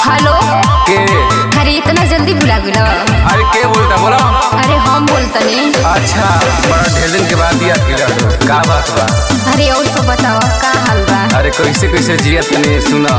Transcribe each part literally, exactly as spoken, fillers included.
Hello के? अरे इतना जल्दी भुला गेलो? अरे के बोलता बोलो। अरे हम बोलतनी। अच्छा बड़ा ढेर दिन के बाद याद किया का बात बा? अरे और सब बताओ का हाल बा? अरे कैसे कैसे जिया तनी सुना।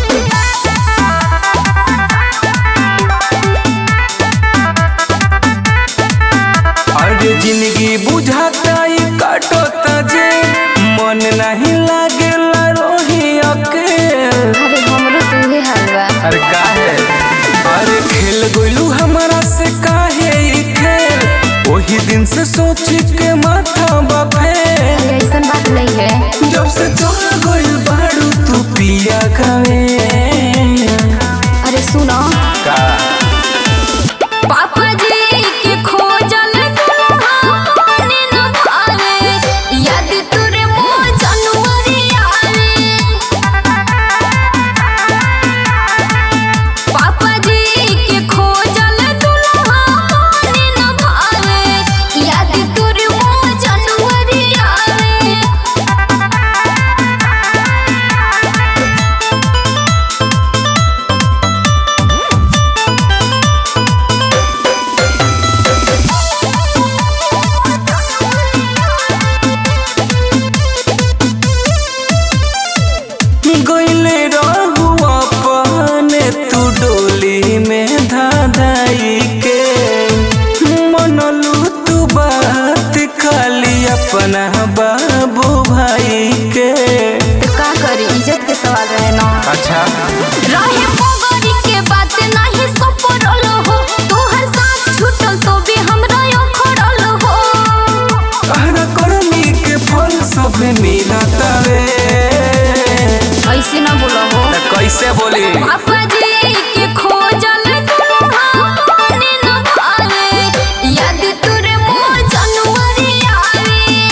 अरे जिंदगी बुझाता काटता जे मन नहीं लागेला रोही अकेल। अरे हमरो तूहे हाल बा। अरे काहे? अरे खेल गोलू हमारा से काहे ई खेल? वही दिन से सोच के माथा बापे। अरे ऐसन बात नहीं है। जब से चल गइल बाड़ू तू पिया खावे। अरे सुनो का? पापा जी के खोजल कहानी न भावे, याद तोरे मोर जनवरी आवे। पापा जी के खोजल कहानी न भावे, याद तोरे मोर जनवरी आवे। गइले रहू अपने तू डोली में धाधाई के। मनलू तू बात खाली अपना बाबू भाई के। तो का करी, इज्जत के सवाल रहे ना। अच्छा रहे मगरी के बात नहीं सपरल हो, तोहर साथ छूटल तो भी हमरा अखरल हो। कहना करनी के फल सब मिलता रे। ऐसे ना बोलो हो। कैसे बोली? पापा जी के खोजल कहानी न भावे, याद तोरे मोर जनवरी आवे।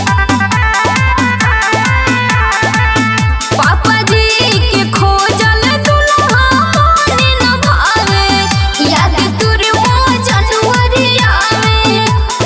पापा जी के खोजल कहानी न भावे, याद तोरे मोर जनवरी आवे।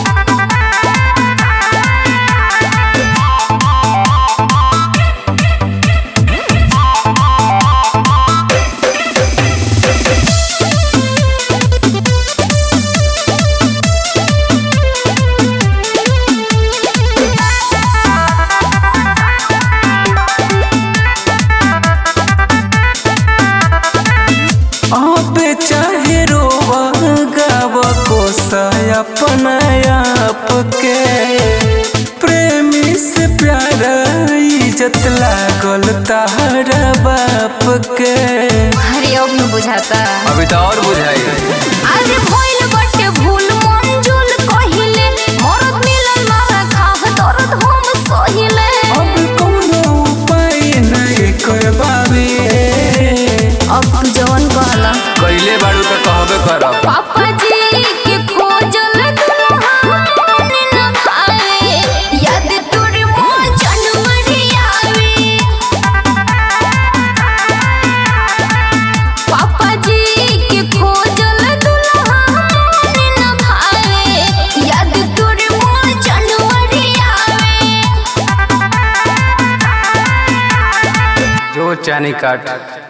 आपे चाहे रोवा गावा कोसा अपना आप के। प्रेमी से प्यारा इज्जत लागल तारा बाप के। अरे अब न बुझाता। अभी तो और बुझाई। अरे भइल बटे भूल मंजूल कहिले, मरद मिलन मारा खाह दर्द हम सहिले। अब कोनो उपाय नहीं कर पावे। अब तू जवन कहला। कइले बाड़ू तो कहबे करब। पापा जी के खोजल कहानी न भावे, याद तोरे मोर जनवरी आवे। पापा जी के खोजल कहानी न भावे, याद तोरे मोर जनवरी आवे। जो चानी काट।